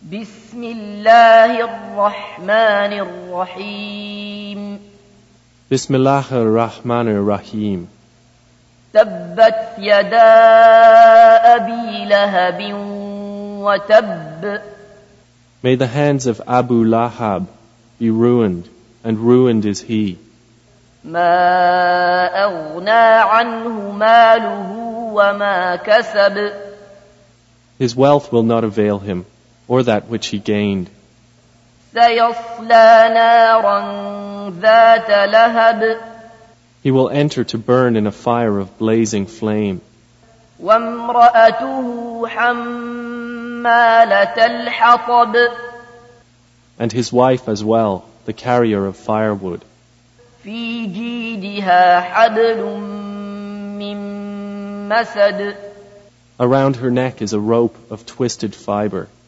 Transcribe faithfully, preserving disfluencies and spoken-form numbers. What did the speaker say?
بسم الله الرحمن الرحيم Bismillah ar-Rahman ar-Rahim. تبت يدا أبي لهب وتب. May the hands of Abu Lahab be ruined, and ruined is he. ما أغنى عنه ماله وما كسب. His wealth will not avail him, or that which he gained. سيصلى نارا ذات لهب. He will enter to burn in a fire of blazing flame. وامرأته حمالة الحطب. And his wife as well, the carrier of firewood. في جيدها حبل من مسد. Around her neck is a rope of twisted fiber.